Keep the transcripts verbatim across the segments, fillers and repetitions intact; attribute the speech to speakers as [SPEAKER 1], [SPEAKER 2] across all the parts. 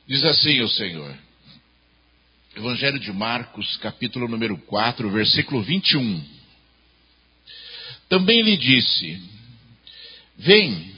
[SPEAKER 1] Diz assim o Senhor. Evangelho de Marcos, capítulo número quatro, versículo vinte e um. Também lhe disse: vem,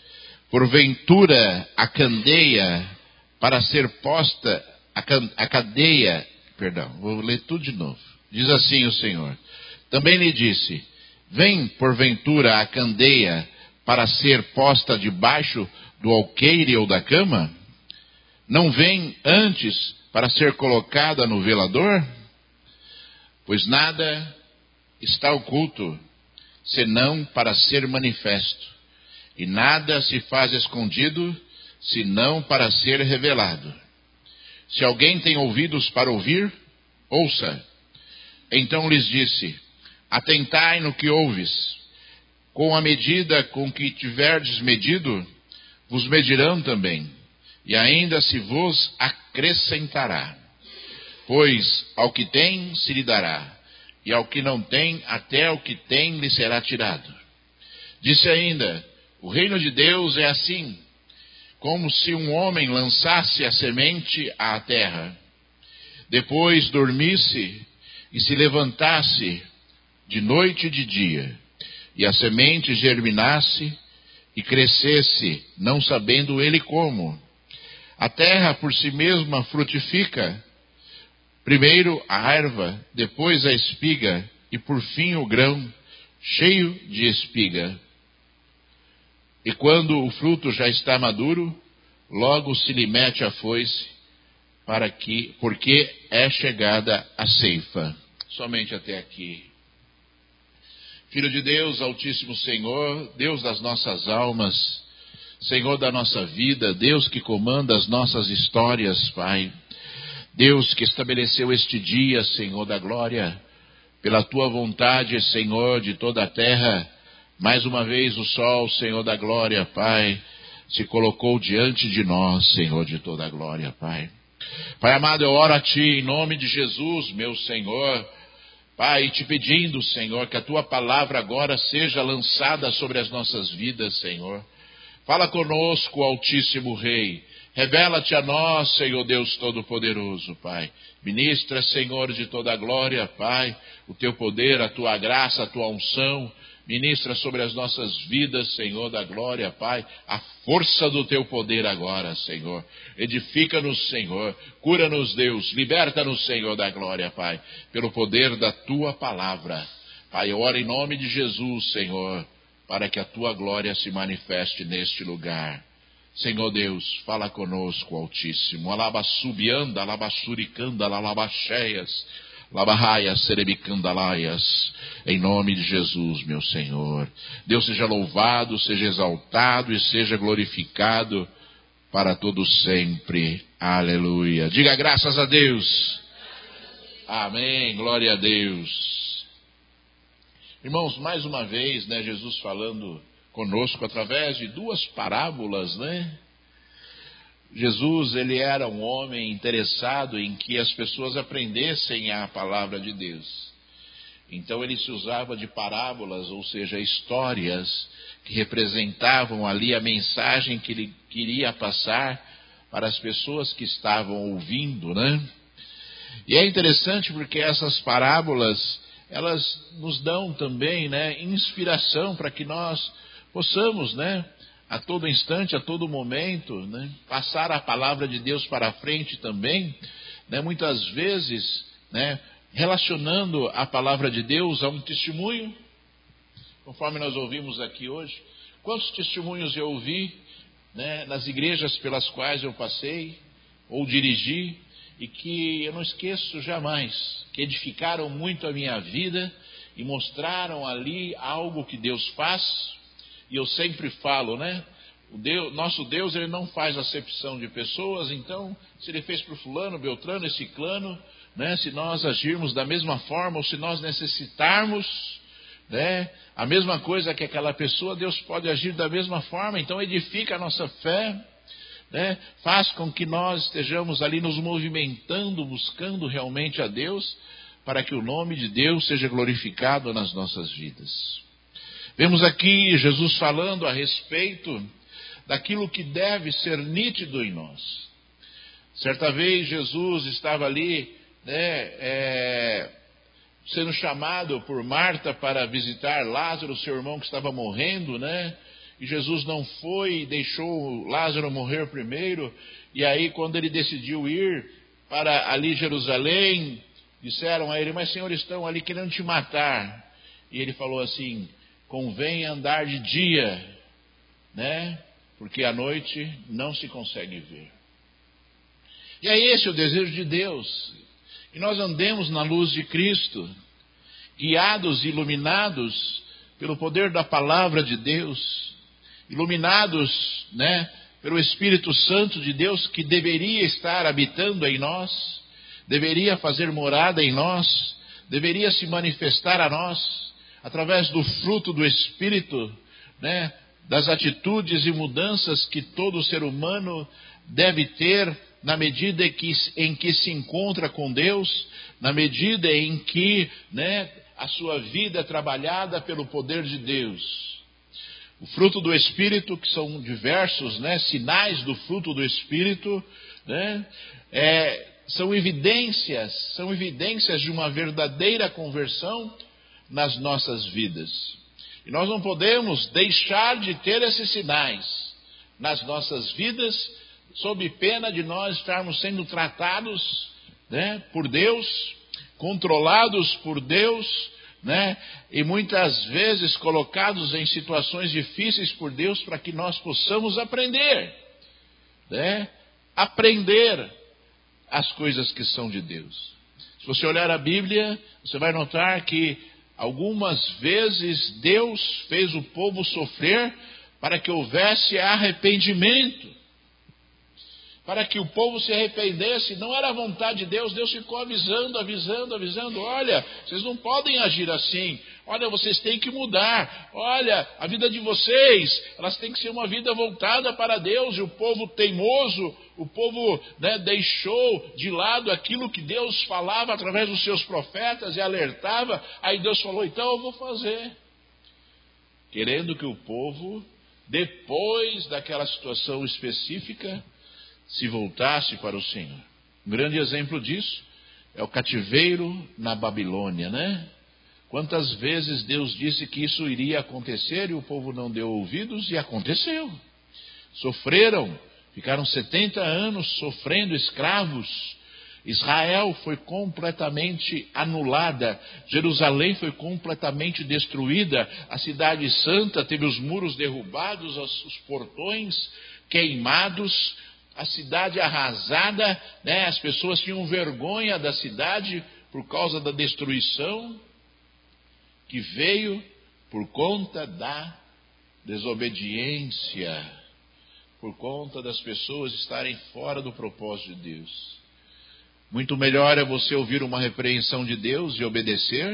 [SPEAKER 1] porventura a candeia para ser posta, a, can, a cadeia, perdão, vou ler tudo de novo. Diz assim o Senhor. Também lhe disse: vem, porventura a candeia para ser posta debaixo do alqueire ou da cama? Não vem antes para ser colocada no velador? Pois nada está oculto, senão para ser manifesto, e nada se faz escondido, senão para ser revelado. Se alguém tem ouvidos para ouvir, ouça. Então lhes disse: atentai no que ouves. Com a medida com que tiverdes medido, vos medirão também, e ainda se vos acrescentará. Pois ao que tem se lhe dará, e ao que não tem, até o que tem lhe será tirado. Disse ainda: o reino de Deus é assim, como se um homem lançasse a semente à terra, depois dormisse e se levantasse de noite e de dia, e a semente germinasse e crescesse, não sabendo ele como. A terra por si mesma frutifica, primeiro a erva, depois a espiga, e por fim o grão, cheio de espiga. E quando o fruto já está maduro, logo se lhe mete a foice, para que, porque é chegada a ceifa. Somente até aqui. Filho de Deus, Altíssimo Senhor, Deus das nossas almas, Senhor da nossa vida, Deus que comanda as nossas histórias, Pai. Deus que estabeleceu este dia, Senhor da glória, pela Tua vontade, Senhor, de toda a terra. Mais uma vez o sol, Senhor da glória, Pai, se colocou diante de nós, Senhor de toda a glória, Pai. Pai amado, eu oro a Ti em nome de Jesus, meu Senhor, Pai, te pedindo, Senhor, que a Tua palavra agora seja lançada sobre as nossas vidas, Senhor. Fala conosco, Altíssimo Rei. Revela-te a nós, Senhor Deus Todo-Poderoso, Pai. Ministra, Senhor, de toda a glória, Pai, o Teu poder, a Tua graça, a Tua unção. Ministra sobre as nossas vidas, Senhor da glória, Pai, a força do Teu poder agora, Senhor. Edifica-nos, Senhor. Cura-nos, Deus. Liberta-nos, Senhor da glória, Pai, pelo poder da Tua palavra. Pai, eu oro em nome de Jesus, Senhor, para que a Tua glória se manifeste neste lugar. Senhor Deus, fala conosco, Altíssimo. Alabassubianda, alabassuricanda, alabacheias, labahaias, serebicandalaias. Em nome de Jesus, meu Senhor. Deus seja louvado, seja exaltado e seja glorificado para todo sempre. Aleluia. Diga graças a Deus. Amém. Glória a Deus. Irmãos, mais uma vez, né, Jesus falando conosco através de duas parábolas, né? Jesus, ele era um homem interessado em que as pessoas aprendessem a palavra de Deus. Então ele se usava de parábolas, ou seja, histórias que representavam ali a mensagem que ele queria passar para as pessoas que estavam ouvindo, né? E é interessante porque essas parábolas, elas nos dão também, né, inspiração para que nós possamos, né, a todo instante, a todo momento, né, passar a palavra de Deus para a frente também, né, muitas vezes, né, relacionando a palavra de Deus a um testemunho, conforme nós ouvimos aqui hoje. Quantos testemunhos eu ouvi, né, nas igrejas pelas quais eu passei ou dirigi, e que eu não esqueço jamais, que edificaram muito a minha vida e mostraram ali algo que Deus faz. E eu sempre falo, né? O Deus, nosso Deus, ele não faz acepção de pessoas. Então, se ele fez para o fulano, beltrano e ciclano, né? Se nós agirmos da mesma forma, ou se nós necessitarmos, né, a mesma coisa que aquela pessoa, Deus pode agir da mesma forma. Então, edifica a nossa fé, né? Faz com que nós estejamos ali nos movimentando, buscando realmente a Deus, para que o nome de Deus seja glorificado nas nossas vidas. Vemos aqui Jesus falando a respeito daquilo que deve ser nítido em nós. Certa vez Jesus estava ali, né, é, sendo chamado por Marta para visitar Lázaro, seu irmão que estava morrendo, né? E Jesus não foi, deixou Lázaro morrer primeiro. E aí, quando ele decidiu ir para ali Jerusalém, disseram a ele: mas Senhor, estão ali querendo te matar. E ele falou assim: convém andar de dia, né? Porque à noite não se consegue ver. E é esse o desejo de Deus, que nós andemos na luz de Cristo, guiados e iluminados pelo poder da palavra de Deus, iluminados, né, pelo Espírito Santo de Deus, que deveria estar habitando em nós, deveria fazer morada em nós, deveria se manifestar a nós, através do fruto do Espírito, né, das atitudes e mudanças que todo ser humano deve ter na medida em que, em que se encontra com Deus, na medida em que, né, a sua vida é trabalhada pelo poder de Deus. O fruto do Espírito, que são diversos, né, sinais do fruto do Espírito, né, é, são evidências, são evidências de uma verdadeira conversão nas nossas vidas. E nós não podemos deixar de ter esses sinais nas nossas vidas, sob pena de nós estarmos sendo tratados, né, por Deus, controlados por Deus, né, e muitas vezes colocados em situações difíceis por Deus para que nós possamos aprender, né, aprender as coisas que são de Deus. Se você olhar a Bíblia, você vai notar que algumas vezes Deus fez o povo sofrer para que houvesse arrependimento, para que o povo se arrependesse. Não era a vontade de Deus. Deus ficou avisando, avisando, avisando: olha, vocês não podem agir assim, olha, vocês têm que mudar, olha, a vida de vocês, elas têm que ser uma vida voltada para Deus. E o povo teimoso, o povo, né, deixou de lado aquilo que Deus falava através dos seus profetas e alertava. Aí Deus falou: então eu vou fazer, querendo que o povo, depois daquela situação específica, se voltasse para o Senhor. Um grande exemplo disso é o cativeiro na Babilônia, né? Quantas vezes Deus disse que isso iria acontecer e o povo não deu ouvidos, e aconteceu. Sofreram, ficaram setenta anos sofrendo, escravos. Israel foi completamente anulada, Jerusalém foi completamente destruída, a cidade santa teve os muros derrubados, os portões queimados, a cidade arrasada, né? As pessoas tinham vergonha da cidade por causa da destruição que veio por conta da desobediência, por conta das pessoas estarem fora do propósito de Deus. Muito melhor é você ouvir uma repreensão de Deus e obedecer,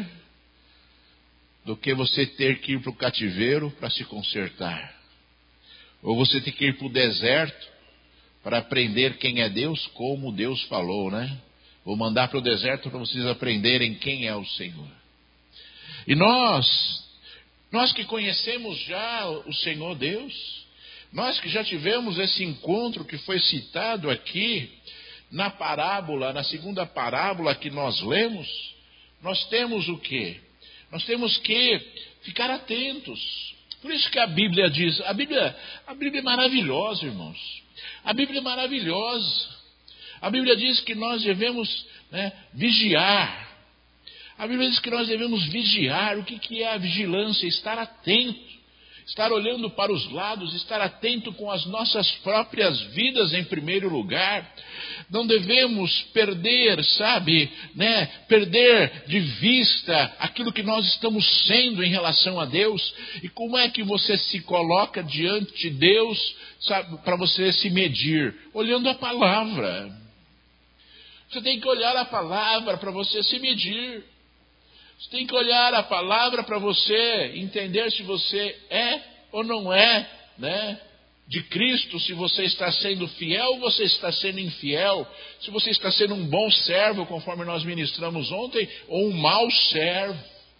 [SPEAKER 1] do que você ter que ir para o cativeiro para se consertar, ou você ter que ir para o deserto para aprender quem é Deus, como Deus falou, né? Vou mandar para o deserto para vocês aprenderem quem é o Senhor. E nós, nós que conhecemos já o Senhor Deus, nós que já tivemos esse encontro que foi citado aqui na parábola, na segunda parábola que nós lemos, nós temos o quê? Nós temos que ficar atentos. Por isso que a Bíblia diz, a Bíblia, a Bíblia é maravilhosa, irmãos. A Bíblia é maravilhosa. A Bíblia diz que nós devemos, né, vigiar. A Bíblia diz que nós devemos vigiar. O que, que é a vigilância? Estar atento, estar olhando para os lados, estar atento com as nossas próprias vidas em primeiro lugar. Não devemos perder, sabe, né, perder de vista aquilo que nós estamos sendo em relação a Deus. E como é que você se coloca diante de Deus, sabe, para você se medir? Olhando a palavra. Você tem que olhar a palavra para você se medir. Você tem que olhar a palavra para você entender se você é ou não é, né, de Cristo, se você está sendo fiel ou você está sendo infiel, se você está sendo um bom servo, conforme nós ministramos ontem, ou um mau servo.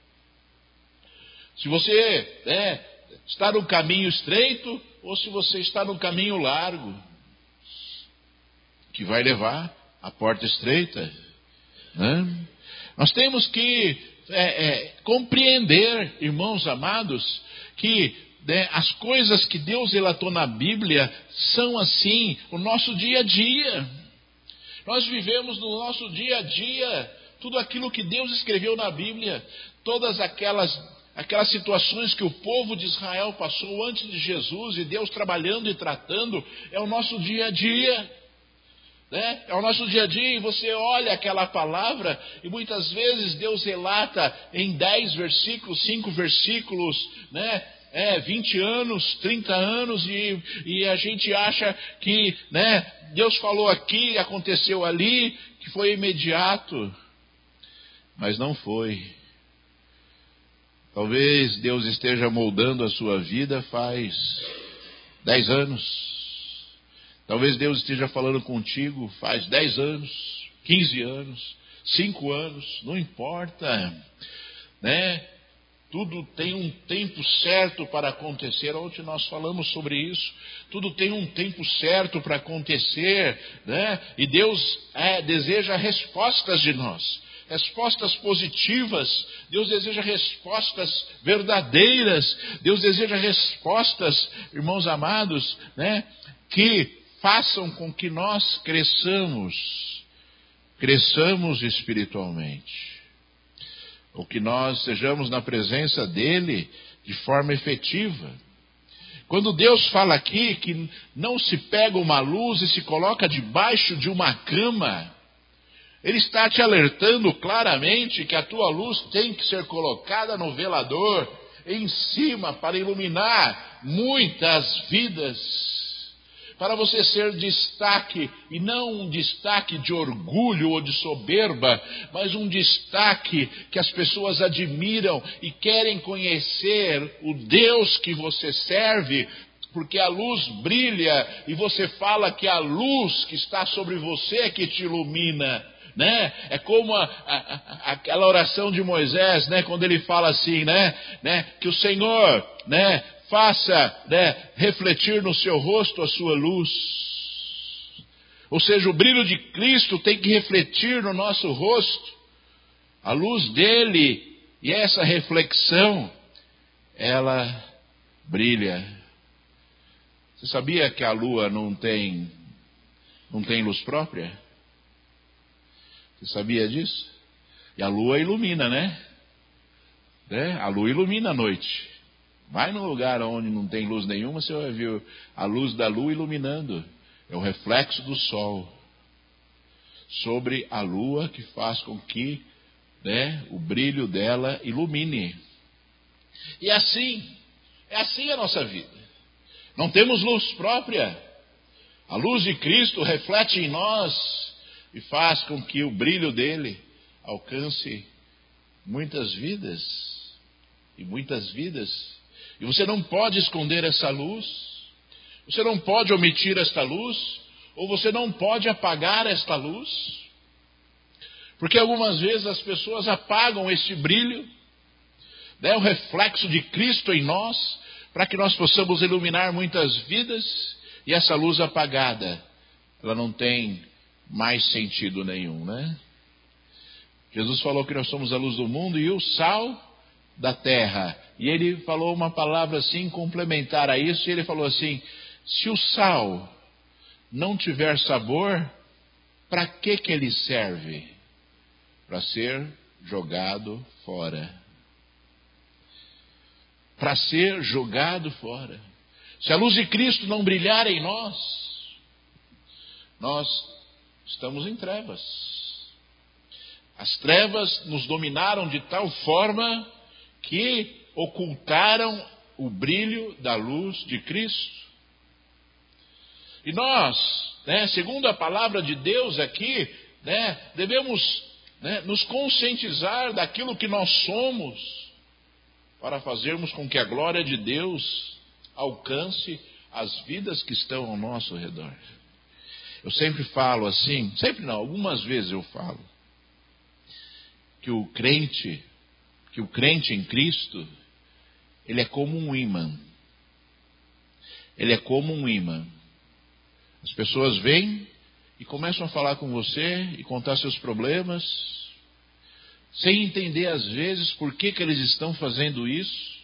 [SPEAKER 1] Se você, né, está no caminho estreito ou se você está no caminho largo. que vai levar à porta estreita, né? Nós temos que é, é, compreender, irmãos amados, que né, as coisas que Deus relatou na Bíblia são assim, o nosso dia a dia. Nós vivemos no nosso dia a dia tudo aquilo que Deus escreveu na Bíblia, todas aquelas, aquelas situações que o povo de Israel passou antes de Jesus, e Deus trabalhando e tratando, é o nosso dia a dia. Né? É o nosso dia a dia, e você olha aquela palavra, e muitas vezes Deus relata em dez versículos, cinco versículos, né? É, vinte anos, trinta anos, e, e a gente acha que né, Deus falou aqui, aconteceu ali, que foi imediato. Mas não foi. Talvez Deus esteja moldando a sua vida faz dez anos. Talvez Deus esteja falando contigo faz dez anos, quinze anos, cinco anos, não importa, né? Tudo tem um tempo certo para acontecer. Ontem nós falamos sobre isso. Tudo tem um tempo certo para acontecer, né? E Deus é, deseja respostas de nós. Respostas positivas. Deus deseja respostas verdadeiras. Deus deseja respostas, irmãos amados, né? Que façam com que nós cresçamos. Cresçamos espiritualmente. Ou que nós sejamos na presença dele de forma efetiva. Quando Deus fala aqui que não se pega uma luz e se coloca debaixo de uma cama, Ele está te alertando claramente que a tua luz tem que ser colocada no velador, em cima, para iluminar muitas vidas. Para você ser destaque, e não um destaque de orgulho ou de soberba, mas um destaque que as pessoas admiram e querem conhecer o Deus que você serve, porque a luz brilha e você fala que a luz que está sobre você é que te ilumina. Né? É como a, a, aquela oração de Moisés, né? Quando ele fala assim, né? Né? Que o Senhor, né? Faça, né, refletir no seu rosto a sua luz. Ou seja, o brilho de Cristo tem que refletir no nosso rosto a luz dele, e essa reflexão, ela brilha. Você sabia que a lua não tem, não tem luz própria? Você sabia disso? E a lua ilumina, né? né? A lua ilumina a noite. Vai num lugar onde não tem luz nenhuma, você vai ver a luz da lua iluminando. É o reflexo do sol sobre a lua que faz com que né, o brilho dela ilumine. E assim, é assim a nossa vida. Não temos luz própria. A luz de Cristo reflete em nós e faz com que o brilho dele alcance muitas vidas. E muitas vidas. E você não pode esconder essa luz, você não pode omitir esta luz, ou você não pode apagar esta luz, porque algumas vezes as pessoas apagam este brilho, né, o reflexo de Cristo em nós, para que nós possamos iluminar muitas vidas, e essa luz apagada, ela não tem mais sentido nenhum, né? Jesus falou que nós somos a luz do mundo e o sal da terra. E ele falou uma palavra assim, complementar a isso, e ele falou assim, se o sal não tiver sabor, para que que ele serve? Para ser jogado fora. Para ser jogado fora. Se a luz de Cristo não brilhar em nós, nós estamos em trevas. As trevas nos dominaram de tal forma que ocultaram o brilho da luz de Cristo. E nós, né, segundo a palavra de Deus aqui, né, devemos né, nos conscientizar daquilo que nós somos, para fazermos com que a glória de Deus alcance as vidas que estão ao nosso redor. Eu sempre falo assim, sempre não, algumas vezes eu falo, que o crente, que o crente em Cristo, ele é como um ímã. Ele é como um ímã. As pessoas vêm e começam a falar com você e contar seus problemas, sem entender às vezes por que, que eles estão fazendo isso.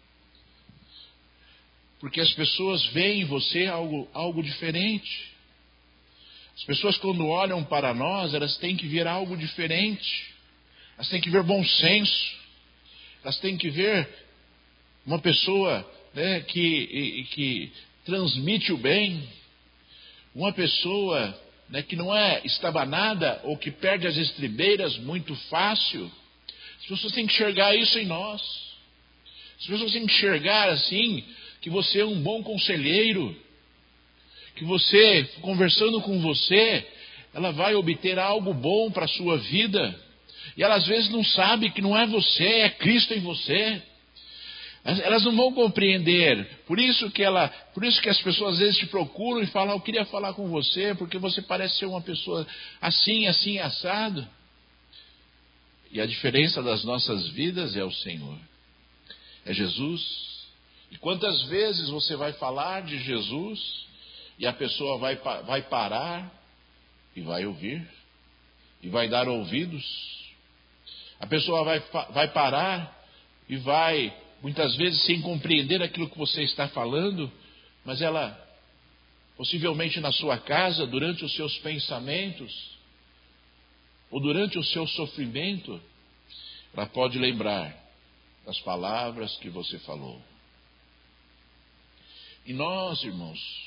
[SPEAKER 1] Porque as pessoas veem em você algo, algo diferente. As pessoas, quando olham para nós, elas têm que ver algo diferente. Elas têm que ver bom senso. Elas têm que ver uma pessoa, né, que, que transmite o bem. Uma pessoa, né, que não é estabanada ou que perde as estribeiras muito fácil. As pessoas têm que enxergar isso em nós. As pessoas têm que enxergar assim, que você é um bom conselheiro. Que você, conversando com você, ela vai obter algo bom para a sua vida. E ela às vezes não sabe que não é você, é Cristo em você. Elas não vão compreender. Por isso que ela, por isso que as pessoas às vezes te procuram e falam: eu queria falar com você, porque você parece ser uma pessoa assim, assim, assado. E a diferença das nossas vidas é o Senhor. É Jesus. E quantas vezes você vai falar de Jesus e a pessoa vai, vai parar e vai ouvir, e vai dar ouvidos. A pessoa vai, vai parar e vai, muitas vezes, sem compreender aquilo que você está falando, mas ela, possivelmente na sua casa, durante os seus pensamentos, ou durante o seu sofrimento, ela pode lembrar das palavras que você falou. E nós, irmãos,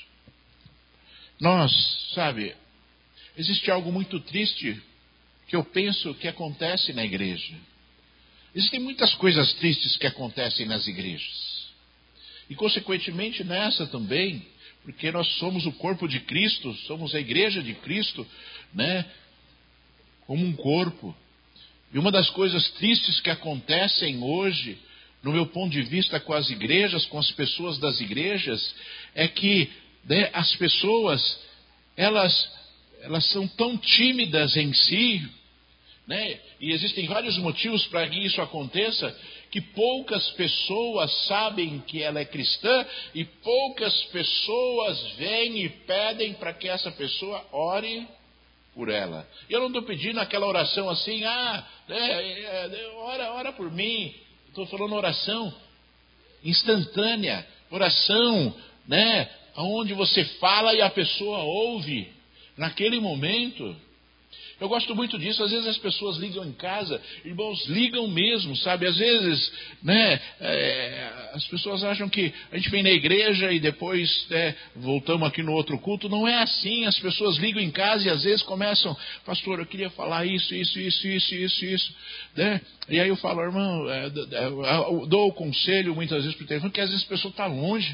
[SPEAKER 1] nós, sabe, existe algo muito triste que eu penso que acontece na igreja. Existem muitas coisas tristes que acontecem nas igrejas. E consequentemente nessa também, porque nós somos o corpo de Cristo, somos a igreja de Cristo, né? Como um corpo. E uma das coisas tristes que acontecem hoje, no meu ponto de vista, com as igrejas, com as pessoas das igrejas, é que, né, as pessoas, elas, elas são tão tímidas em si, né? E existem vários motivos para que isso aconteça, que poucas pessoas sabem que ela é cristã e poucas pessoas vêm e pedem para que essa pessoa ore por ela. Eu não estou pedindo aquela oração assim: ah, é, é, ora, ora por mim. Estou falando oração instantânea, oração, né, onde você fala e a pessoa ouve naquele momento. Eu gosto muito disso. Às vezes as pessoas ligam em casa, irmãos, ligam mesmo, sabe? Às vezes, né, é, as pessoas acham que a gente vem na igreja e depois, né, voltamos aqui no outro culto. Não é assim. As pessoas ligam em casa e às vezes começam: pastor, eu queria falar isso, isso, isso, isso, isso, isso, né? E aí eu falo: irmão, é, eu dou o conselho muitas vezes por telefone, porque às vezes a pessoa está longe.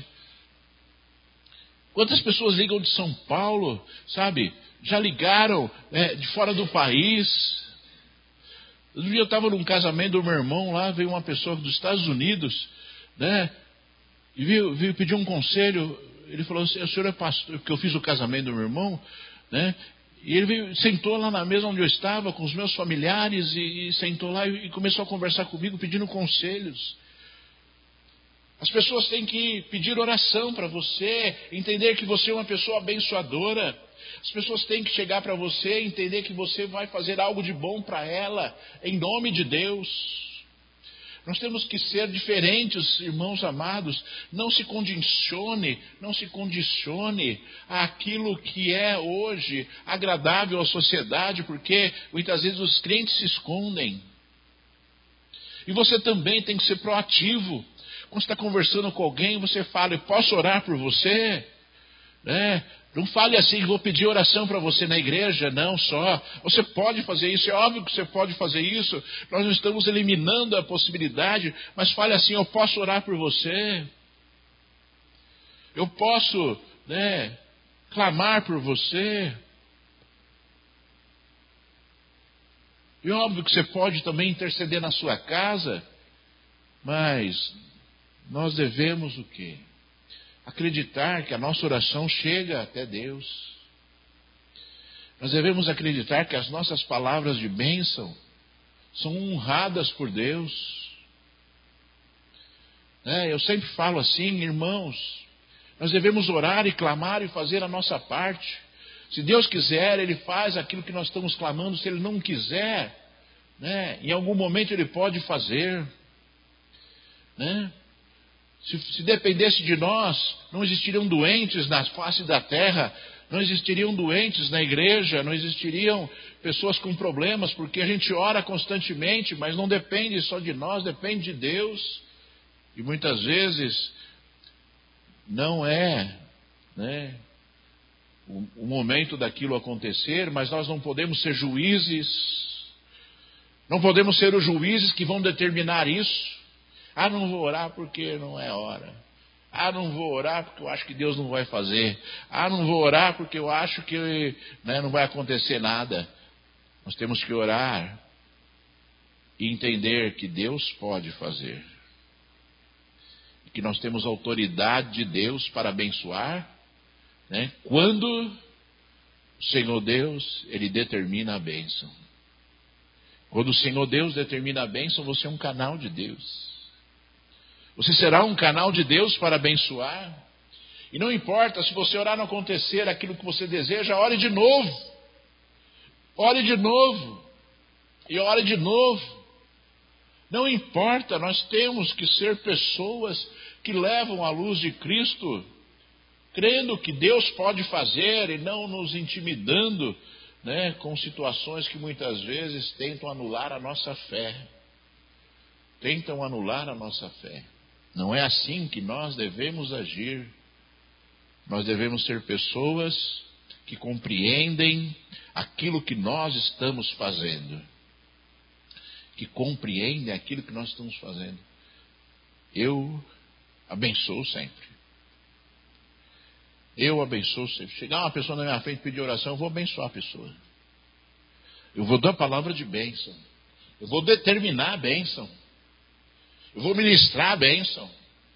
[SPEAKER 1] Quantas pessoas ligam de São Paulo, sabe? Já ligaram, é, de fora do país. Outro dia eu estava num casamento do meu irmão lá, veio uma pessoa dos Estados Unidos, né? E veio, veio pedir um conselho. Ele falou assim: o senhor é pastor, porque eu fiz o casamento do meu irmão, né? E ele veio, sentou lá na mesa onde eu estava, com os meus familiares, e, e sentou lá e, e começou a conversar comigo, pedindo conselhos. As pessoas têm que pedir oração para você, entender que você é uma pessoa abençoadora. As pessoas têm que chegar para você e entender que você vai fazer algo de bom para ela, em nome de Deus. Nós temos que ser diferentes, irmãos amados. Não se condicione, não se condicione àquilo que é hoje agradável à sociedade, porque muitas vezes os crentes se escondem. E você também tem que ser proativo. Quando você está conversando com alguém, você fala: eu posso orar por você? Né? Não fale assim: vou pedir oração para você na igreja. Não só. Você pode fazer isso, é óbvio que você pode fazer isso. Nós não estamos eliminando a possibilidade, mas fale assim: eu posso orar por você. Eu posso, né, clamar por você. E é óbvio que você pode também interceder na sua casa, mas nós devemos o quê? Acreditar que a nossa oração chega até Deus. Nós devemos acreditar que as nossas palavras de bênção são honradas por Deus. É, eu sempre falo assim: irmãos, nós devemos orar e clamar e fazer a nossa parte. Se Deus quiser, Ele faz aquilo que nós estamos clamando. Se Ele não quiser, né, em algum momento Ele pode fazer. Né? Se, se dependesse de nós, não existiriam doentes na face da terra, não existiriam doentes na igreja, não existiriam pessoas com problemas, porque a gente ora constantemente, mas não depende só de nós, depende de Deus. E muitas vezes não é, né, o, o momento daquilo acontecer, mas nós não podemos ser juízes, não podemos ser os juízes que vão determinar isso. Ah, não vou orar porque não é hora. Ah, não vou orar porque eu acho que Deus não vai fazer. Ah, não vou orar porque eu acho que, né, não vai acontecer nada. Nós temos que orar e entender que Deus pode fazer. E que nós temos autoridade de Deus para abençoar, né, quando o Senhor Deus, Ele determina a bênção. Quando o Senhor Deus determina a bênção, você é um canal de Deus. Você será um canal de Deus para abençoar. E não importa se você orar não acontecer aquilo que você deseja, ore de novo. Ore de novo. E ore de novo. Não importa, nós temos que ser pessoas que levam a luz de Cristo, crendo que Deus pode fazer e não nos intimidando, né, com situações que muitas vezes tentam anular a nossa fé. Tentam anular a nossa fé. Não é assim que nós devemos agir. Nós devemos ser pessoas que compreendem aquilo que nós estamos fazendo. Que compreendem aquilo que nós estamos fazendo. Eu abençoo sempre. Eu abençoo sempre. Chegar uma pessoa na minha frente e pedir oração, eu vou abençoar a pessoa. Eu vou dar a palavra de bênção. Eu vou determinar a bênção. Eu vou ministrar a bênção.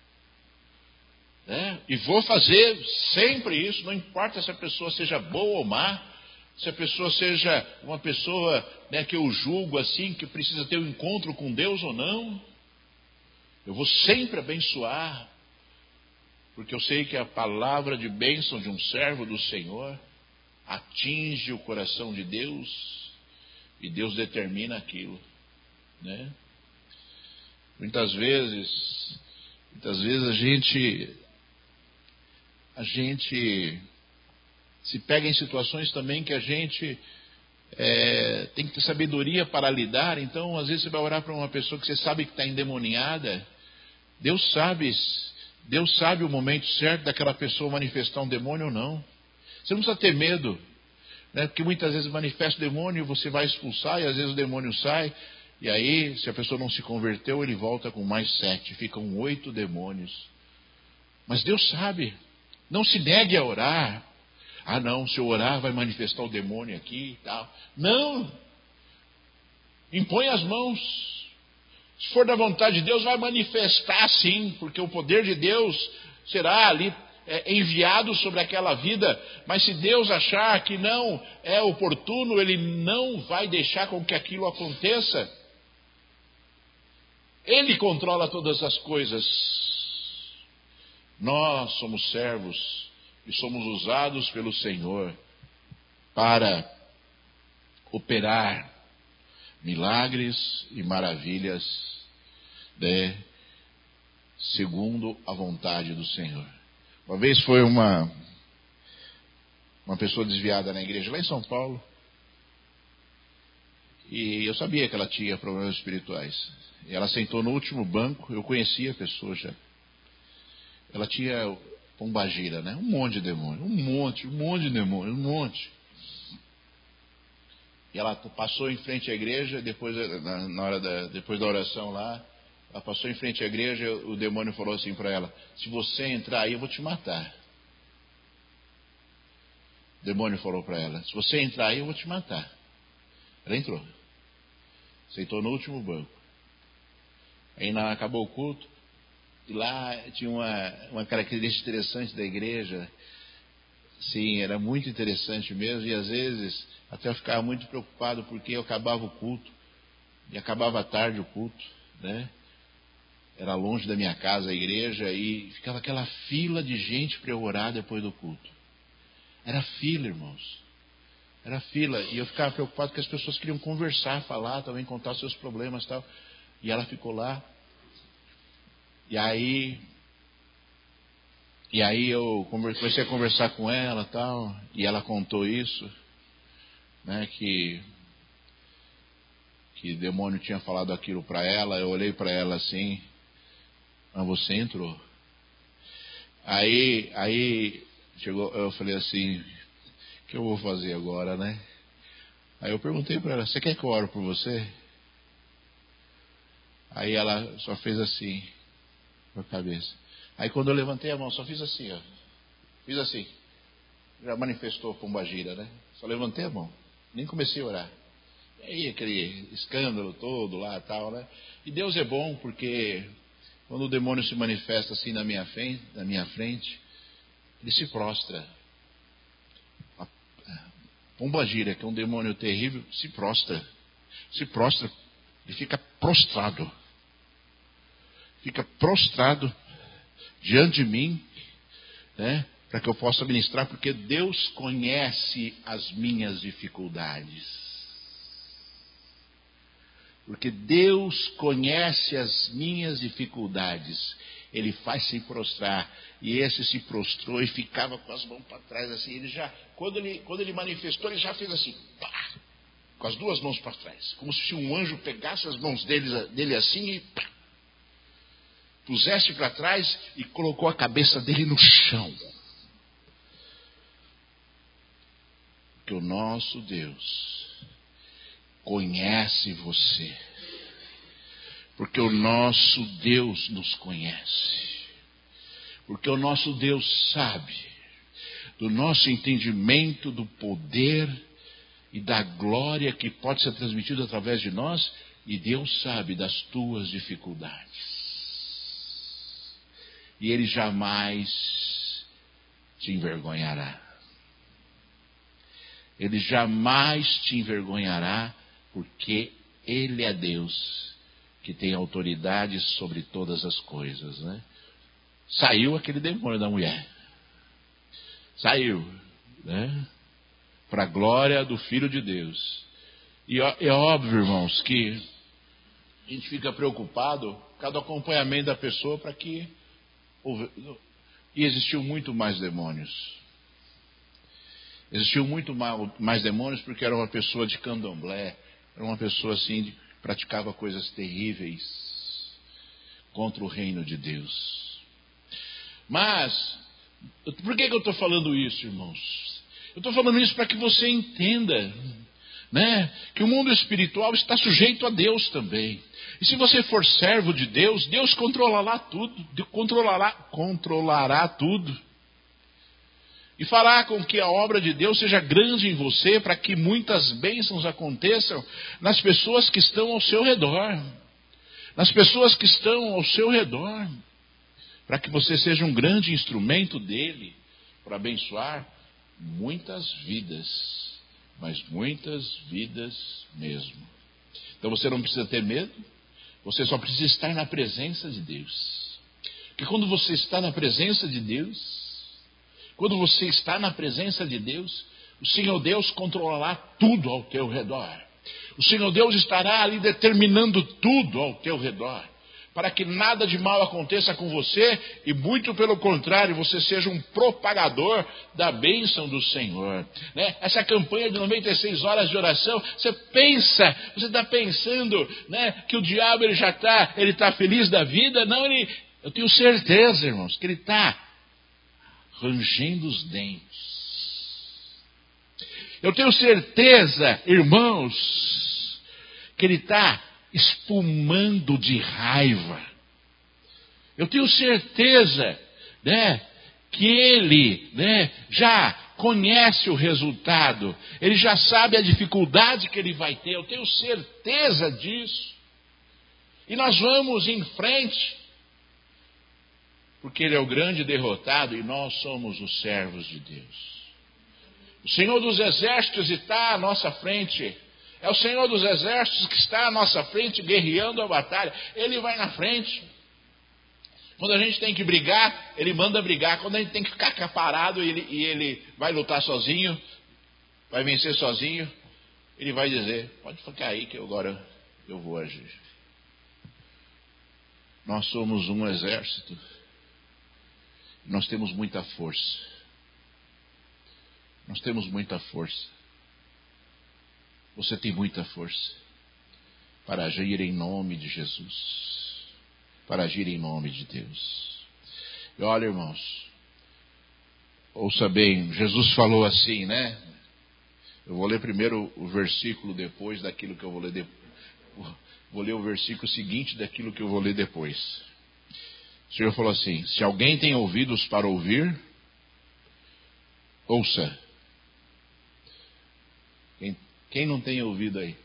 [SPEAKER 1] Né? E vou fazer sempre isso, não importa se a pessoa seja boa ou má, se a pessoa seja uma pessoa, né, que eu julgo assim, que precisa ter um encontro com Deus ou não. Eu vou sempre abençoar, porque eu sei que a palavra de bênção de um servo do Senhor atinge o coração de Deus e Deus determina aquilo, né? Muitas vezes, muitas vezes a gente, a gente se pega em situações também que a gente é, tem que ter sabedoria para lidar. Então, às vezes você vai orar para uma pessoa que você sabe que está endemoniada. Deus sabe, Deus sabe o momento certo daquela pessoa manifestar um demônio ou não. Você não precisa ter medo, né? Porque muitas vezes manifesta o demônio e você vai expulsar e às vezes o demônio sai. E aí, se a pessoa não se converteu, ele volta com mais sete. Ficam oito demônios. Mas Deus sabe. Não se negue a orar. Ah, não, se eu orar vai manifestar o demônio aqui e tal. Não. Impõe as mãos. Se for da vontade de Deus, vai manifestar sim. Porque o poder de Deus será ali é, enviado sobre aquela vida. Mas se Deus achar que não é oportuno, Ele não vai deixar com que aquilo aconteça. Ele controla todas as coisas. Nós somos servos e somos usados pelo Senhor para operar milagres e maravilhas, né, segundo a vontade do Senhor. Uma vez foi uma, uma pessoa desviada na igreja lá em São Paulo. E eu sabia que ela tinha problemas espirituais. E ela sentou no último banco, eu conhecia a pessoa já. Ela tinha pombagira, né? Um monte de demônio, um monte, um monte de demônio, um monte. E ela passou em frente à igreja, depois, na, na hora da, depois da oração lá, ela passou em frente à igreja, o demônio falou assim para ela: se você entrar aí, eu vou te matar. O demônio falou para ela: se você entrar aí, eu vou te matar. Ela entrou. Sentou no último banco. Aí na, acabou o culto. E lá tinha uma, uma característica interessante da igreja. Sim, era muito interessante mesmo. E às vezes até eu ficava muito preocupado, porque eu acabava o culto. E acabava tarde o culto, né? Era longe da minha casa a igreja. E ficava aquela fila de gente para eu orar depois do culto. Era fila, irmãos. Era fila. E eu ficava preocupado que as pessoas queriam conversar, falar, também contar seus problemas e tal. E ela ficou lá. E aí... E aí eu comecei a conversar com ela e tal. E ela contou isso. Né, que... Que demônio tinha falado aquilo para ela. Eu olhei para ela assim... Mas você entrou. Aí... Aí... Chegou, eu falei assim... O que eu vou fazer agora, né? Aí eu perguntei para ela, você quer que eu ore por você? Aí ela só fez assim, com a cabeça. Aí quando eu levantei a mão, só fiz assim, ó. Fiz assim. Já manifestou pombagira, né? Só levantei a mão. Nem comecei a orar. E aí aquele escândalo todo lá e tal, né? E Deus é bom porque quando o demônio se manifesta assim na minha frente, na minha frente, ele se prostra. Pombagira, que é um demônio terrível, se prostra. Se prostra. Ele fica prostrado. Fica prostrado diante de mim, né? Para que eu possa ministrar, porque Deus conhece as minhas dificuldades. Porque Deus conhece as minhas dificuldades. Ele faz se prostrar. E esse se prostrou e ficava com as mãos para trás assim. Ele já, quando ele, quando ele manifestou, ele já fez assim, pá, com as duas mãos para trás. Como se um anjo pegasse as mãos dele, dele assim e pá, pusesse para trás e colocou a cabeça dele no chão. Porque o nosso Deus conhece você. Porque o nosso Deus nos conhece. Porque o nosso Deus sabe do nosso entendimento do poder e da glória que pode ser transmitido através de nós. E Deus sabe das tuas dificuldades. E Ele jamais te envergonhará. Ele jamais te envergonhará, porque Ele é Deus que tem autoridade sobre todas as coisas, né? Saiu aquele demônio da mulher. Saiu, né? Para a glória do Filho de Deus. E é óbvio, irmãos, que a gente fica preocupado por causa do acompanhamento da pessoa para que... E existiu muito mais demônios. Existiu muito mais demônios porque era uma pessoa de candomblé, era uma pessoa assim que praticava coisas terríveis contra o reino de Deus. Mas, por que, que eu estou falando isso, irmãos? Eu estou falando isso para que você entenda, né, que o mundo espiritual está sujeito a Deus também. E se você for servo de Deus, Deus controlará tudo, controlará, controlará tudo. E fará com que a obra de Deus seja grande em você, para que muitas bênçãos aconteçam nas pessoas que estão ao seu redor. Nas pessoas que estão ao seu redor. Para que você seja um grande instrumento dele, para abençoar muitas vidas. Mas muitas vidas mesmo. Então você não precisa ter medo. Você só precisa estar na presença de Deus. Porque quando você está na presença de Deus... Quando você está na presença de Deus, o Senhor Deus controlará tudo ao teu redor. O Senhor Deus estará ali determinando tudo ao teu redor, para que nada de mal aconteça com você, e muito pelo contrário, você seja um propagador da bênção do Senhor. Né? Essa campanha de noventa e seis horas de oração, você pensa, você está pensando, né, que o diabo ele já está, ele está feliz da vida? Não, ele, eu tenho certeza, irmãos, que ele está rangendo os dentes. Eu tenho certeza, irmãos, que ele está espumando de raiva. Eu tenho certeza, né, que ele, né, já conhece o resultado. Ele já sabe a dificuldade que ele vai ter. Eu tenho certeza disso. E nós vamos em frente. Porque Ele é o grande derrotado e nós somos os servos de Deus. O Senhor dos Exércitos está à nossa frente. É o Senhor dos Exércitos que está à nossa frente, guerreando a batalha. Ele vai na frente. Quando a gente tem que brigar, Ele manda brigar. Quando a gente tem que ficar parado e ele, e ele vai lutar sozinho, vai vencer sozinho, ele vai dizer, pode ficar aí que agora eu vou agir. Nós somos um exército. Nós temos muita força. Nós temos muita força. Você tem muita força para agir em nome de Jesus. Para agir em nome de Deus. E olha, irmãos, ouça bem, Jesus falou assim, né? Eu vou ler primeiro o versículo depois daquilo que eu vou ler depois. Vou ler o versículo seguinte daquilo que eu vou ler depois. O Senhor falou assim, se alguém tem ouvidos para ouvir, ouça. Quem, quem não tem ouvido aí?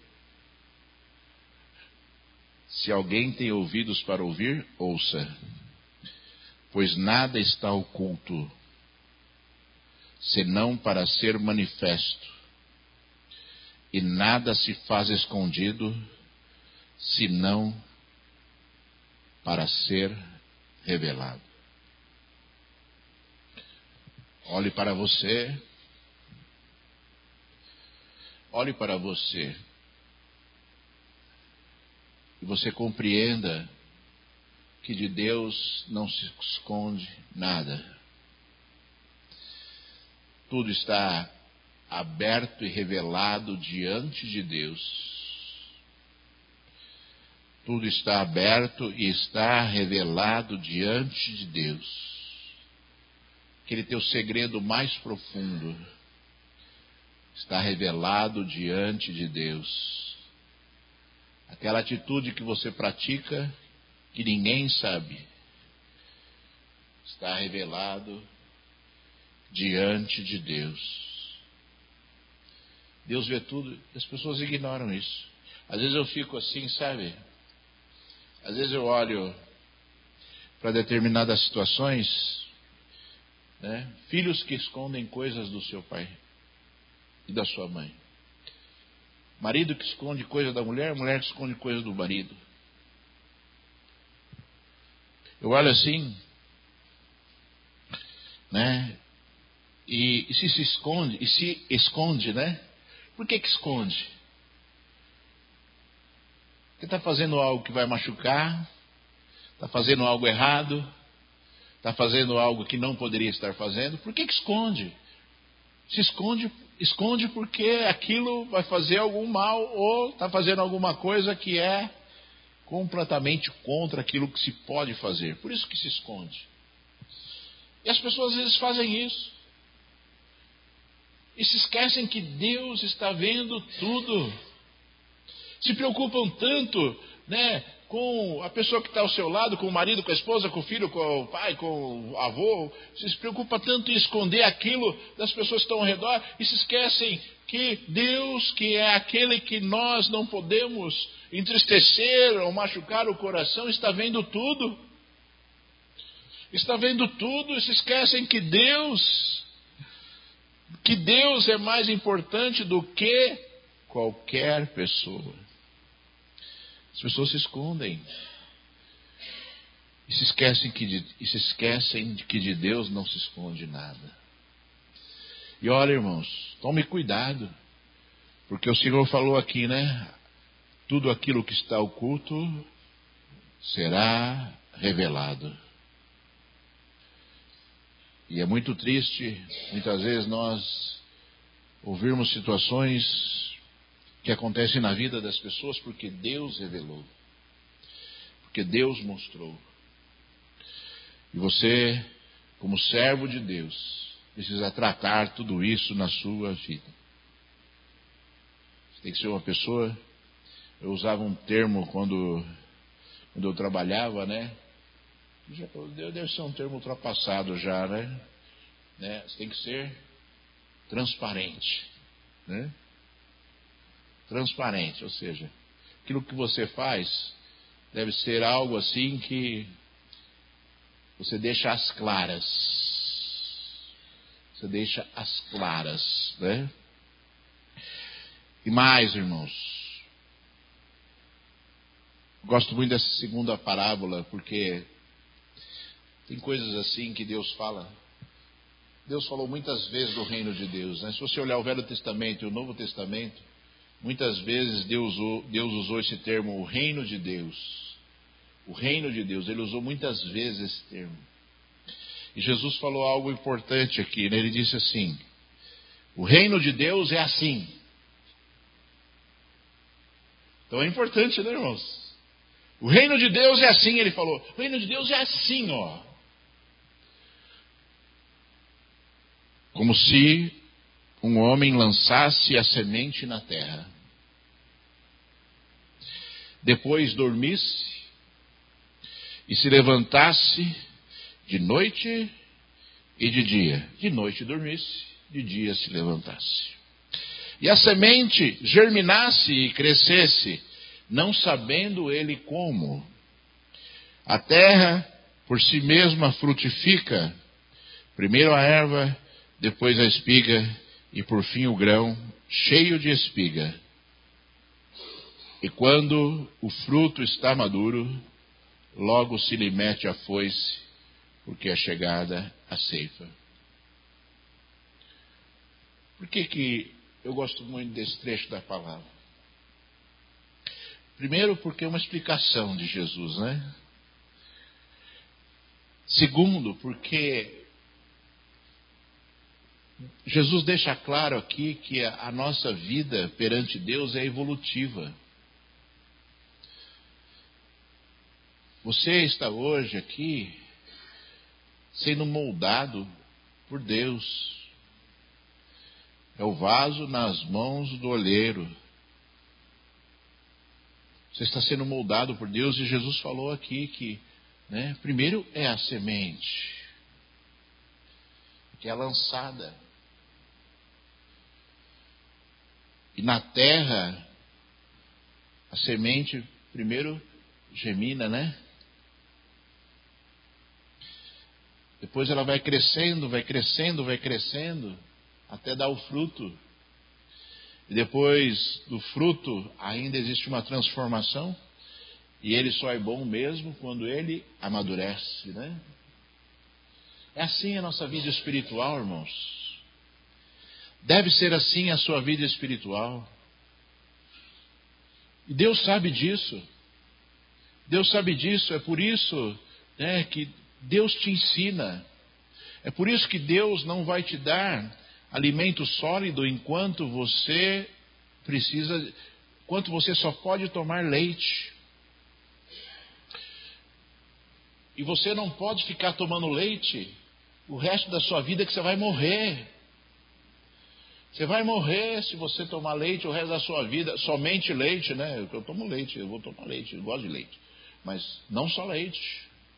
[SPEAKER 1] Se alguém tem ouvidos para ouvir, ouça. Pois nada está oculto, senão para ser manifesto. E nada se faz escondido, senão para ser revelado. Olhe para você. Olhe para você. E você compreenda que de Deus não se esconde nada. Tudo está aberto e revelado diante de Deus. Tudo está aberto e está revelado diante de Deus. Aquele teu segredo mais profundo está revelado diante de Deus. Aquela atitude que você pratica, que ninguém sabe, está revelado diante de Deus. Deus vê tudo, as pessoas ignoram isso. Às vezes eu fico assim, sabe? Às vezes eu olho para determinadas situações, né? Filhos que escondem coisas do seu pai e da sua mãe. Marido que esconde coisa da mulher, mulher que esconde coisa do marido. Eu olho assim, né? E, e se se esconde, e se esconde, né? Por que que esconde? Porque está fazendo algo que vai machucar, está fazendo algo errado, está fazendo algo que não poderia estar fazendo. Por que que esconde? Se esconde, esconde porque aquilo vai fazer algum mal ou está fazendo alguma coisa que é completamente contra aquilo que se pode fazer. Por isso que se esconde. E as pessoas às vezes fazem isso. E se esquecem que Deus está vendo tudo. Se preocupam tanto, né, com a pessoa que está ao seu lado, com o marido, com a esposa, com o filho, com o pai, com o avô. Se preocupa tanto em esconder aquilo das pessoas que estão ao redor e se esquecem que Deus, que é aquele que nós não podemos entristecer ou machucar o coração, está vendo tudo. Está vendo tudo e se esquecem que Deus, que Deus é mais importante do que qualquer pessoa. As pessoas se escondem e se esquecem que de, e se esquecem de que de Deus não se esconde nada. E olha, irmãos, tome cuidado, porque o Senhor falou aqui, né? Tudo aquilo que está oculto será revelado. E é muito triste, muitas vezes nós ouvirmos situações que acontecem na vida das pessoas porque Deus revelou, porque Deus mostrou. E você, como servo de Deus, precisa tratar tudo isso na sua vida. Você tem que ser uma pessoa. Eu usava um termo quando, quando eu trabalhava, né? Já, deve ser um termo ultrapassado já, né? né? Você tem que ser transparente, né? Transparente, ou seja, aquilo que você faz deve ser algo assim que você deixa às claras. Você deixa às claras, né? E mais, irmãos, gosto muito dessa segunda parábola, porque tem coisas assim que Deus fala Deus falou muitas vezes do reino de Deus, né? Se você olhar o Velho Testamento e o Novo Testamento, muitas vezes Deus usou, Deus usou esse termo, o reino de Deus. O reino de Deus, Ele usou muitas vezes esse termo. E Jesus falou algo importante aqui, né? Ele disse assim: o reino de Deus é assim. Então é importante, né, irmãos? O reino de Deus é assim, ele falou. O reino de Deus é assim, ó. Como se um homem lançasse a semente na terra, depois dormisse e se levantasse de noite e de dia. De noite dormisse, de dia se levantasse. E a semente germinasse e crescesse, não sabendo ele como. A terra por si mesma frutifica, primeiro a erva, depois a espiga e por fim o grão cheio de espiga. E quando o fruto está maduro, logo se lhe mete a foice, porque é chegada a ceifa. Por que que eu gosto muito desse trecho da palavra? Primeiro, porque é uma explicação de Jesus, né? Segundo, porque Jesus deixa claro aqui que a nossa vida perante Deus é evolutiva. Você está hoje aqui sendo moldado por Deus. É o vaso nas mãos do olheiro. Você está sendo moldado por Deus e Jesus falou aqui que, né, primeiro é a semente, que é lançada. E na terra, a semente primeiro gemina, né? Depois ela vai crescendo, vai crescendo, vai crescendo, até dar o fruto. E depois do fruto ainda existe uma transformação. E ele só é bom mesmo quando ele amadurece, né? É assim a nossa vida espiritual, irmãos. Deve ser assim a sua vida espiritual. E Deus sabe disso. Deus sabe disso. É por isso, né, que Deus te ensina. É por isso que Deus não vai te dar alimento sólido enquanto você precisa, enquanto você só pode tomar leite. E você não pode ficar tomando leite o resto da sua vida, que você vai morrer. Você vai morrer se você tomar leite o resto da sua vida, somente leite, né? Eu tomo leite, eu vou tomar leite, eu gosto de leite. Mas não só leite.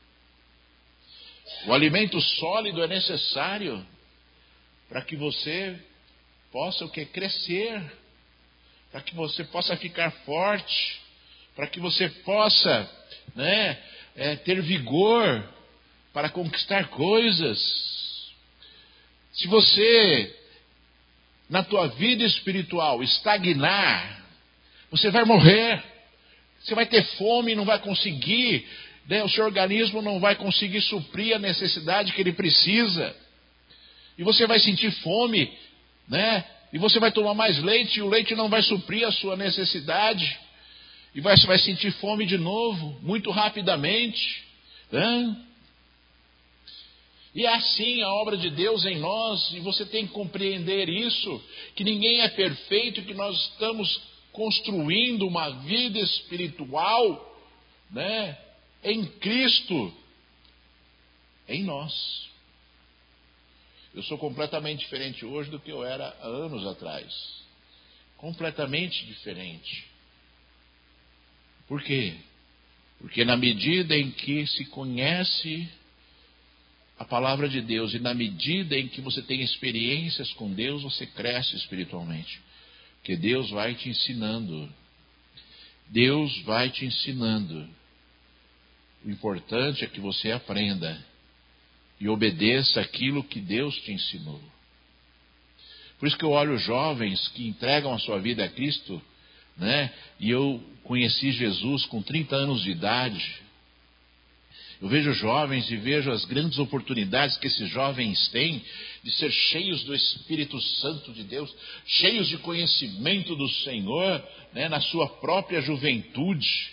[SPEAKER 1] O alimento sólido é necessário para que você possa o que? Crescer, para que você possa ficar forte, para que você possa, né, é, ter vigor para conquistar coisas. Se você, na tua vida espiritual, estagnar, você vai morrer. Você vai ter fome e não vai conseguir, né, o seu organismo não vai conseguir suprir a necessidade que ele precisa. E você vai sentir fome, né? E você vai tomar mais leite e o leite não vai suprir a sua necessidade. E vai, você vai sentir fome de novo, muito rapidamente, né? E é assim a obra de Deus em nós, e você tem que compreender isso, que ninguém é perfeito, que nós estamos construindo uma vida espiritual, né, em Cristo, em nós. Eu sou completamente diferente hoje do que eu era há anos atrás. Completamente diferente. Por quê? Porque na medida em que se conhece a palavra de Deus e na medida em que você tem experiências com Deus, você cresce espiritualmente. Porque Deus vai te ensinando. Deus vai te ensinando. O importante é que você aprenda e obedeça aquilo que Deus te ensinou. Por isso que eu olho jovens que entregam a sua vida a Cristo, né? E eu conheci Jesus com trinta anos de idade. Eu vejo jovens e vejo as grandes oportunidades que esses jovens têm de ser cheios do Espírito Santo de Deus, cheios de conhecimento do Senhor, né, na sua própria juventude.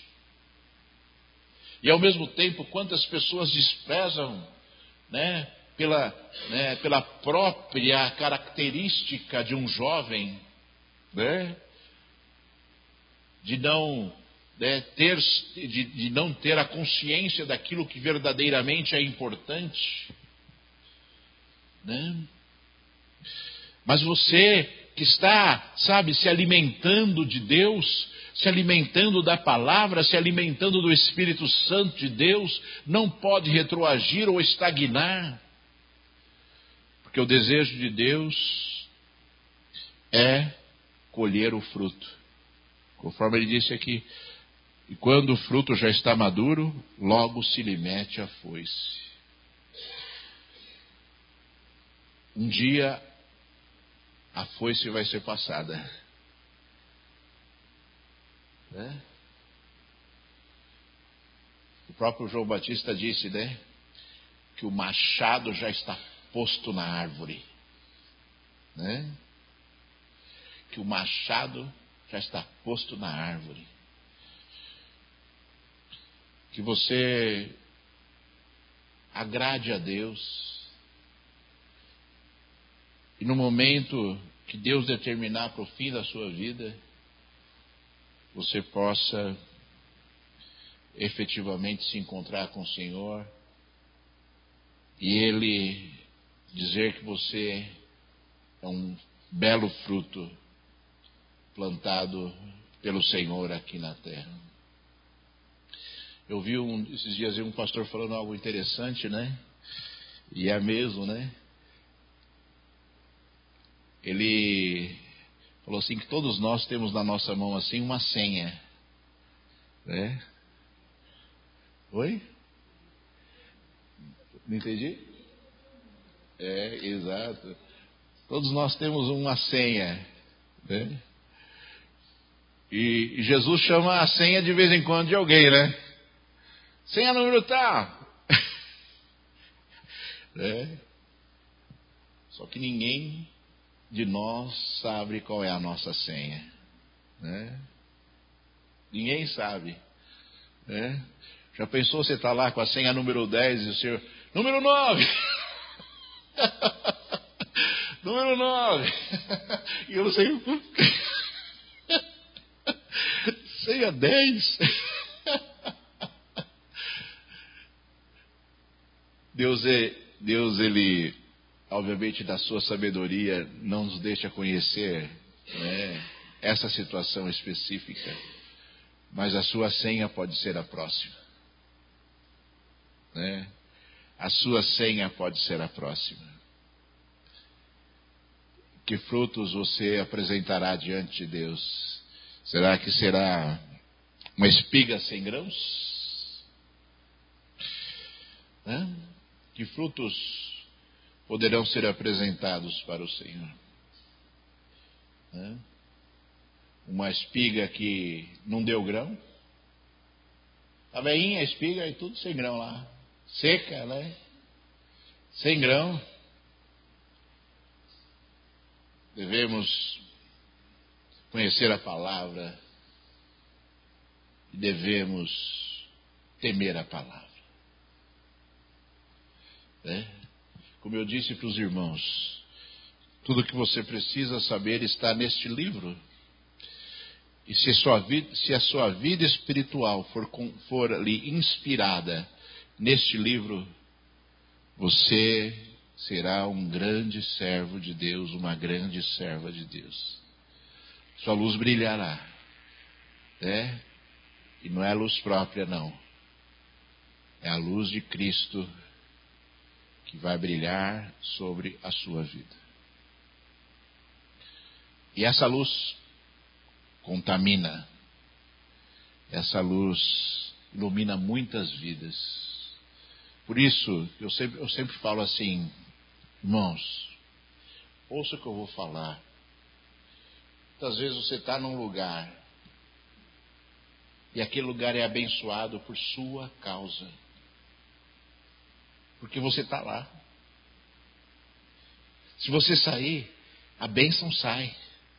[SPEAKER 1] E ao mesmo tempo, quantas pessoas desprezam, né, pela, né, pela própria característica de um jovem, né, de não... Né, ter, de, de não ter a consciência daquilo que verdadeiramente é importante, né? Mas você que está, sabe, se alimentando de Deus, se alimentando da palavra, se alimentando do Espírito Santo de Deus, não pode retroagir ou estagnar, porque o desejo de Deus é colher o fruto, conforme ele disse aqui. E quando o fruto já está maduro, logo se lhe mete a foice. Um dia, a foice vai ser passada. Né? O próprio João Batista disse, né, que o machado já está posto na árvore. Né? Que o machado já está posto na árvore. Que você agrade a Deus. E no momento que Deus determinar para o fim da sua vida, você possa efetivamente se encontrar com o Senhor e Ele dizer que você é um belo fruto plantado pelo Senhor aqui na terra. Eu vi um, esses dias um pastor falando algo interessante, né? E é mesmo, né? Ele falou assim que todos nós temos na nossa mão assim uma senha, né? Oi? Não entendi? É, exato. Todos nós temos uma senha, né? E, e Jesus chama a senha de vez em quando de alguém, né? Senha número tal. É. Só que ninguém de nós sabe qual é a nossa senha. Né? Ninguém sabe. Né? Já pensou você estar lá com a senha número dez e o senhor... Número nove! Número nove! E eu não sei... Senha dez! Deus, é, Deus, Ele, obviamente, da sua sabedoria, não nos deixa conhecer, né, essa situação específica, mas a sua senha pode ser a próxima. Né? A sua senha pode ser a próxima. Que frutos você apresentará diante de Deus? Será que será uma espiga sem grãos? Né? Que frutos poderão ser apresentados para o Senhor? Né? Uma espiga que não deu grão? A veinha, a espiga e tudo sem grão lá. Seca, né? Sem grão. Devemos conhecer a palavra e devemos temer a palavra. Né? Como eu disse para os irmãos, tudo que você precisa saber está neste livro. E se a sua vida, se a sua vida espiritual for, for ali inspirada neste livro, você será um grande servo de Deus, uma grande serva de Deus. Sua luz brilhará, né? E não é a luz própria, não. É a luz de Cristo que vai brilhar sobre a sua vida. E essa luz contamina. Essa luz ilumina muitas vidas. Por isso, eu sempre, eu sempre falo assim, irmãos, ouça o que eu vou falar. Muitas vezes você está num lugar e aquele lugar é abençoado por sua causa. porque você está lá. Se você sair, a bênção sai.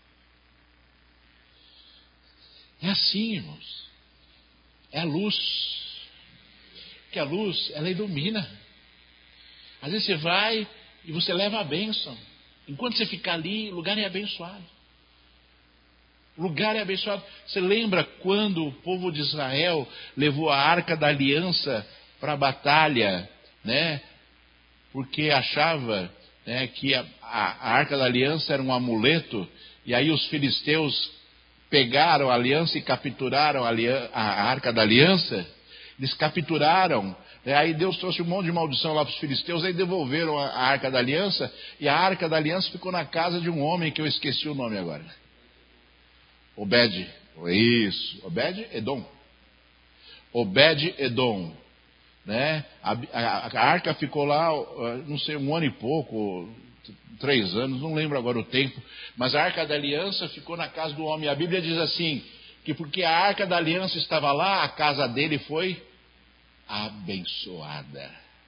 [SPEAKER 1] É assim, irmãos. É a luz. Porque a luz, ela ilumina. Às vezes você vai e você leva a bênção. Enquanto você ficar ali, o lugar é abençoado. O lugar é abençoado. Você lembra quando o povo de Israel levou a Arca da Aliança para a batalha, né? Porque achava, né, que a, a, a Arca da Aliança era um amuleto, e aí os filisteus pegaram a aliança e capturaram a, aliança, a Arca da Aliança. Eles capturaram, né? Aí Deus trouxe um monte de maldição lá para os filisteus, aí devolveram a, a Arca da Aliança, e a Arca da Aliança ficou na casa de um homem que eu esqueci o nome agora. Obed, isso, Obed Edom. Obed Edom, né? A, a, a arca ficou lá, não sei, um ano e pouco, três anos, não lembro agora o tempo, mas a Arca da Aliança ficou na casa do homem. A Bíblia diz assim, que porque a Arca da Aliança estava lá, a casa dele foi abençoada.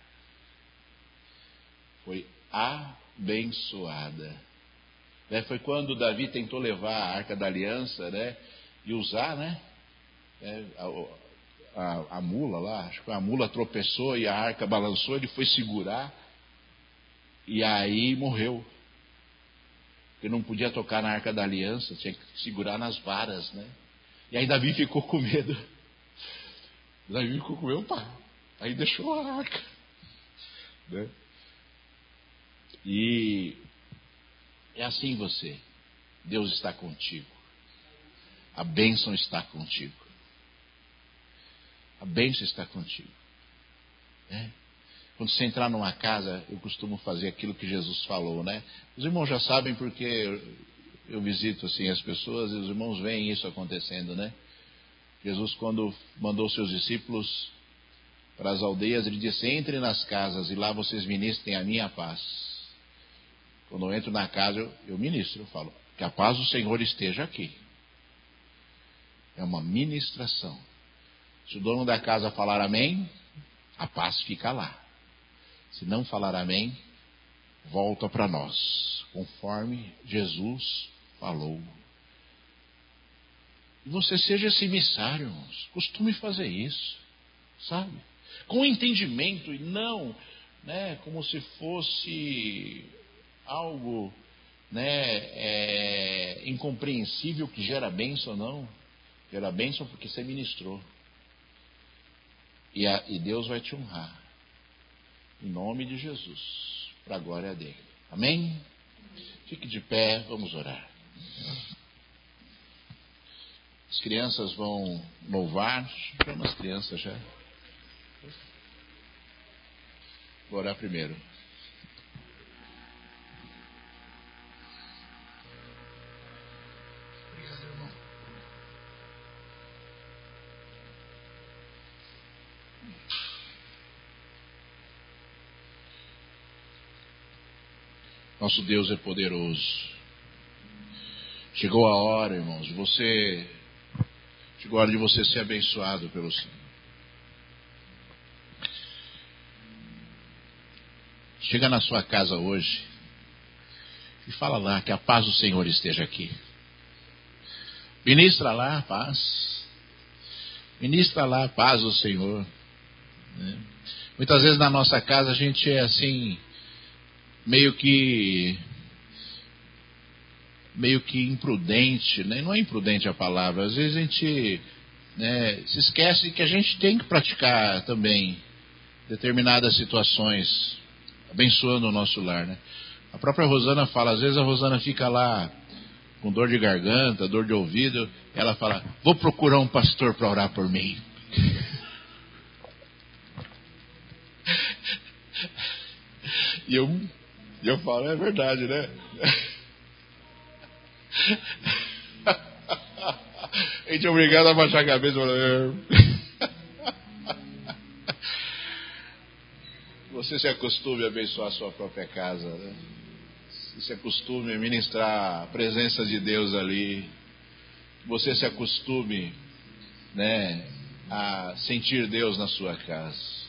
[SPEAKER 1] Foi abençoada. Né? Foi quando Davi tentou levar a Arca da Aliança, né? E usar, né? É, a, a, a mula lá, acho que a mula tropeçou e a arca balançou, ele foi segurar e aí morreu. Porque não podia tocar na Arca da Aliança, tinha que segurar nas varas, né? E aí Davi ficou com medo. Davi ficou com medo, opa, aí deixou a arca, né? E é assim você. Deus está contigo. A bênção está contigo. A bênção está contigo. Né? Quando você entrar numa casa, eu costumo fazer aquilo que Jesus falou, né? Os irmãos já sabem porque eu, eu visito assim as pessoas e os irmãos veem isso acontecendo, né? Jesus, quando mandou seus discípulos para as aldeias, ele disse: entrem nas casas e lá vocês ministrem a minha paz. Quando eu entro na casa, eu, eu ministro, eu falo, que a paz do Senhor esteja aqui. É uma ministração. Se o dono da casa falar amém, a paz fica lá. Se não falar amém, volta para nós, conforme Jesus falou. E você seja esse emissário, irmãos. Costume fazer isso, sabe? Com entendimento e não, né, como se fosse algo, né, é, incompreensível que gera bênção, não. Gera bênção porque você ministrou. E, a, e Deus vai te honrar. Em nome de Jesus. Para a glória dele. Amém? Fique de pé, vamos orar. As crianças vão louvar. Chama as crianças já. Vou orar primeiro. Obrigado, irmão. Nosso Deus é poderoso. Chegou a hora, irmãos, de você... Chegou a hora de você ser abençoado pelo Senhor. Chega na sua casa hoje e fala lá que a paz do Senhor esteja aqui. Ministra lá a paz. Ministra lá a paz do Senhor. Né? Muitas vezes na nossa casa a gente é assim, meio que meio que imprudente, né? Não é imprudente a palavra, às vezes a gente, né, se esquece que a gente tem que praticar também determinadas situações, abençoando o nosso lar, né? A própria Rosana fala, às vezes a Rosana fica lá com dor de garganta, dor de ouvido, ela fala, vou procurar um pastor para orar por mim. E eu, eu falo, é verdade, né? A gente é obrigado a baixar a cabeça. Você se acostume a abençoar a sua própria casa, né? Se acostume a ministrar a presença de Deus ali. Você se acostume, né, a sentir Deus na sua casa.